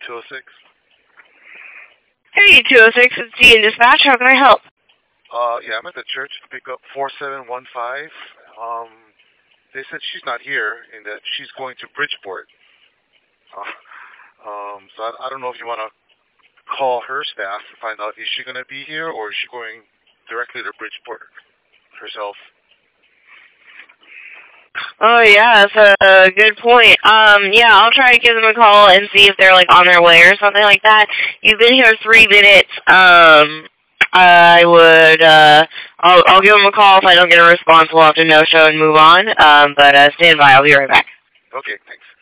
206. Hey, 206, it's Ian Dispatch. How can I help? Yeah, I'm at the church to pick up 4715. They said she's not here and that she's going to Bridgeport. So I don't know if you want to call her staff to find out, is she going to be here or is she going directly to Bridgeport herself? Oh, yeah, that's a good point. Yeah, I'll try to give them a call and see if they're, like, on their way or something like that. You've been here 3 minutes. I'll give them a call. If I don't get a response, we'll have to no-show and move on. But stand by. I'll be right back. Okay, thanks.